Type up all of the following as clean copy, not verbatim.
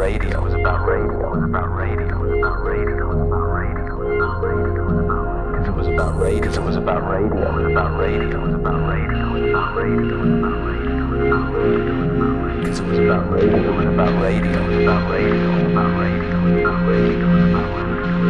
radio. It was about radio. It was about radio. It was about radio. It was about radio. It was about radio. Cause it was about radio. Cause it was about radio. It was about radio. It was about radio. It was about radio. It was about radio. It was about radio. Cause it was about radio. It was about radio. It was about radio. It was about radio. It was about radio. It was about radio.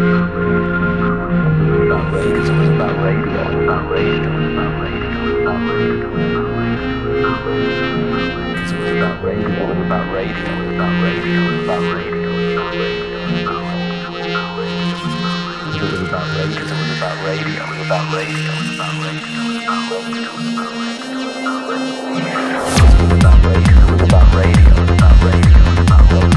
About radio, cause it was about radio, it was about radio, it was about radio, it was about radio, it was about radio, cause it was about radio, it was about radio, it was about radio, it was about radio, it was about radio, it was about radio, it was about radio, cause it was about radio, it was about radio, it was about radio, it was about radio, it was about radio, it was about radio, it was about radio, it was about radio, it was about radio, it was about radio.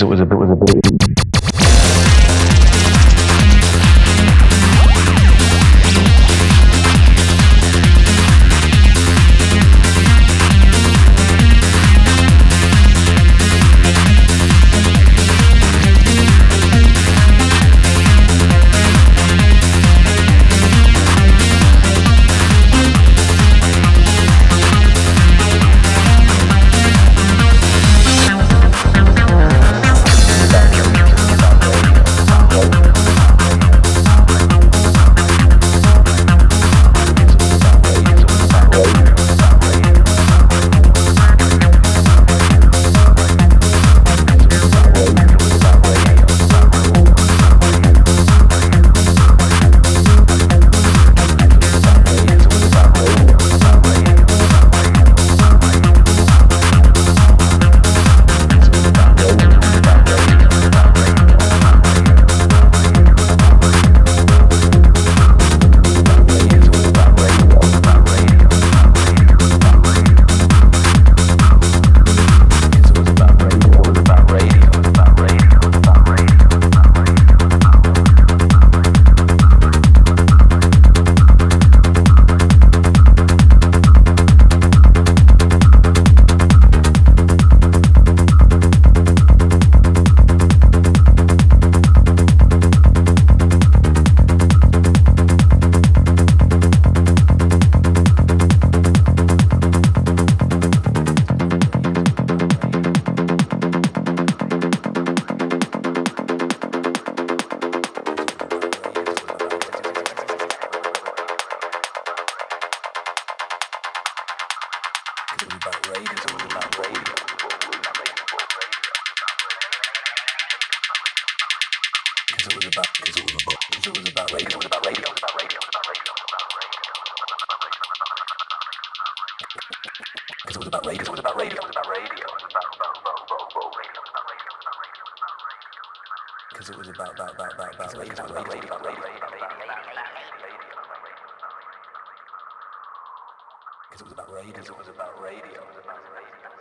Because it was about radio.